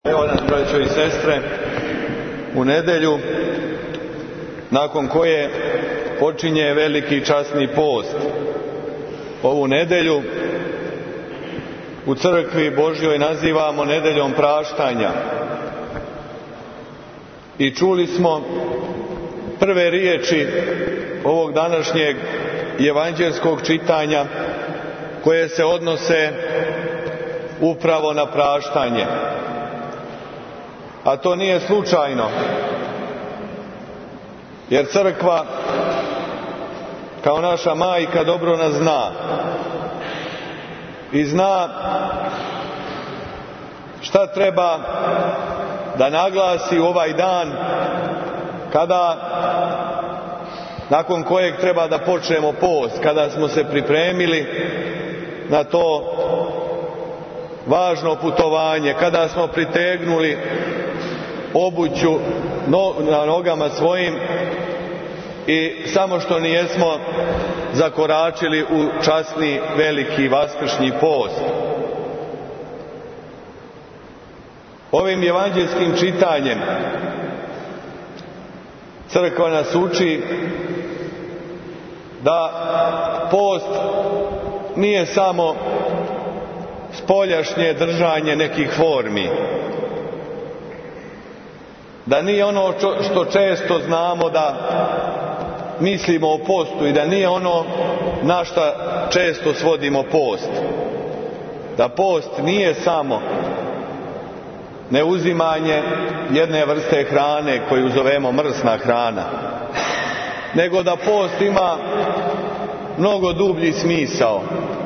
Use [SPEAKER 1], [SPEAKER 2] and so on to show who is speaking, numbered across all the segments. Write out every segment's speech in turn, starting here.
[SPEAKER 1] Evo nas, braćo i sestre, u nedjelju nakon koje počinje veliki časni post. Ovu nedjelju u crkvi Božjoj nazivamo nedjeljom praštanja. I čuli smo prve riječi ovog današnjeg evanđelskog čitanja koje se odnose upravo na praštanje. A to nije slučajno, jer crkva kao naša majka dobro nas zna i zna šta treba da naglasi u ovaj dan kada, nakon kojeg treba da počnemo post, kada smo se pripremili na to važno putovanje, kada smo pritegnuli obuću na nogama svojim i samo što nijesmo zakoračili u časni veliki vaskršnji post. Ovim evanđelskim čitanjem crkva nas uči da post nije samo spoljašnje držanje nekih formi, da nije ono što često znamo da mislimo o postu i da nije ono na šta često svodimo post. Da post nije samo neuzimanje jedne vrste hrane koju zovemo mrsna hrana, nego da post ima mnogo dublji smisao.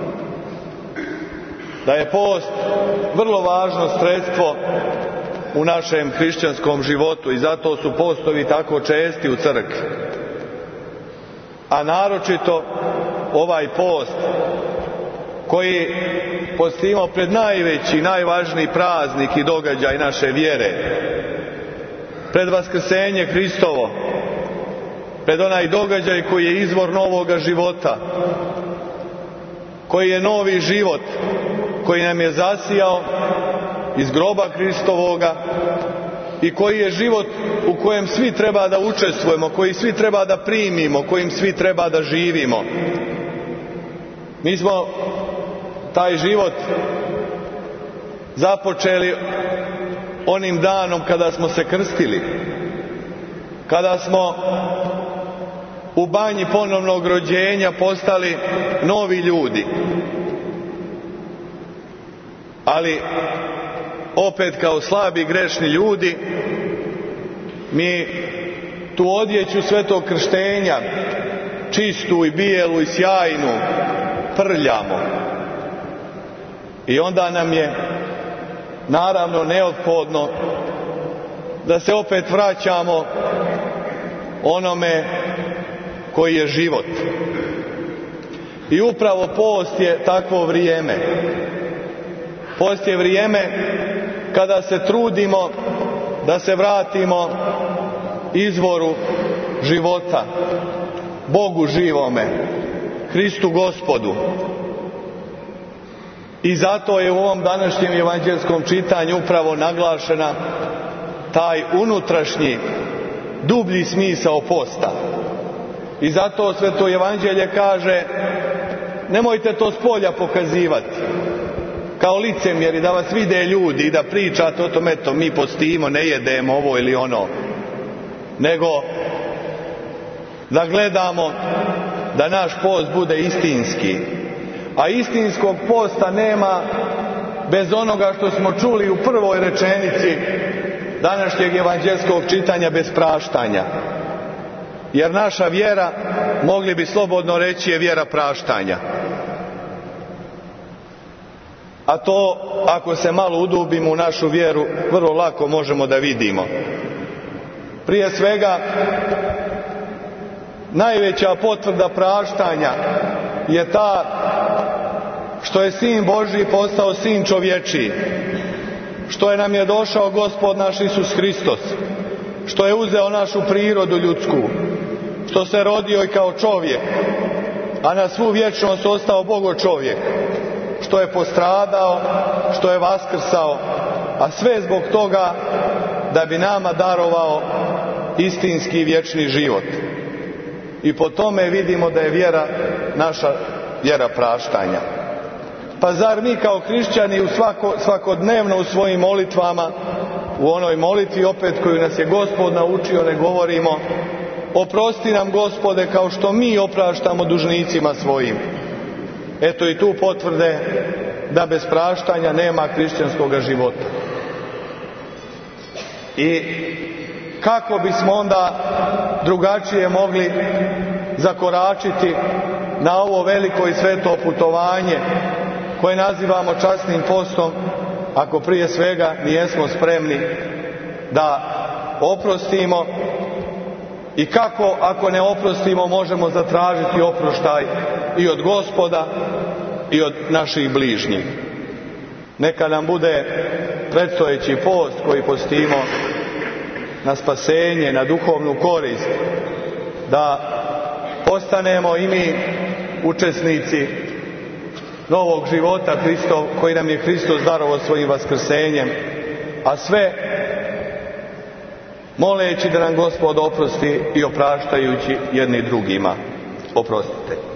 [SPEAKER 1] Da je post vrlo važno sredstvo u našem hrišćanskom životu i zato su postovi tako česti u crkvi. A naročito ovaj post koji postimo pred najveći, najvažniji praznik i događaj naše vjere, pred vaskrsenje Hristovo, pred onaj događaj koji je izvor novoga života, koji je novi život koji nam je zasijao iz groba Hristovoga i koji je život u kojem svi treba da učestvujemo, koji svi treba da primimo, kojim svi treba da živimo. Mi smo taj život započeli onim danom kada smo se krstili, kada smo u banji ponovnog rođenja postali novi ljudi. Ali opet kao slabi grešni ljudi mi tu odjeću svetog krštenja, čistu i bijelu i sjajnu, prljamo. I onda nam je naravno neophodno da se opet vraćamo onome koji je život. I upravo post je takvo vrijeme. Post je vrijeme kada se trudimo da se vratimo izvoru života, Bogu živome, Hristu Gospodu. I zato je u ovom današnjem evanđelskom čitanju upravo naglašena taj unutrašnji, dublji smisao posta. I zato Sveto evanđelje kaže: nemojte to spolja pokazivati kao licemjeri, da vas vide ljudi i da pričate o tome, eto mi postimo, ne jedemo ovo ili ono, nego da gledamo da naš post bude istinski. A istinskog posta nema bez onoga što smo čuli u prvoj rečenici današnjeg evanđelskog čitanja, bez praštanja. Jer naša vjera, mogli bi slobodno reći, je vjera praštanja. A to, ako se malo udubimo u našu vjeru, vrlo lako možemo da vidimo. Prije svega, najveća potvrda praštanja je ta što je Sin Božji postao Sin čovječiji, što nam je došao Gospod naš Isus Hristos, što je uzeo našu prirodu ljudsku, što se rodio i kao čovjek, a na svu vječnost ostao Bogo čovjek, što je postradao, što je vaskrsao a sve zbog toga da bi nama darovao istinski vječni život. I po tome vidimo da je vjera naša vjera praštanja. Pa zar mi kao hrišćani svakodnevno u svojim molitvama, u onoj molitvi opet koju nas je Gospod naučio, ne govorimo oprosti nam Gospode kao što mi opraštamo dužnicima svojim? Eto i tu potvrde da bez praštanja nema hrišćanskog života. I kako bismo onda drugačije mogli zakoračiti na ovo veliko i sveto putovanje koje nazivamo časnim postom, ako prije svega nijesmo spremni da oprostimo? I kako, ako ne oprostimo, možemo zatražiti oproštaj i od Gospoda i od naših bližnjih? Neka nam bude predstojeći post koji postimo na spasenje, na duhovnu korist, da postanemo i mi učesnici novog života Hristov, koji nam je Hristos darovao svojim vaskrsenjem, a sve moleći da nam Gospod oprosti i opraštajući jedni drugima. Oprostite.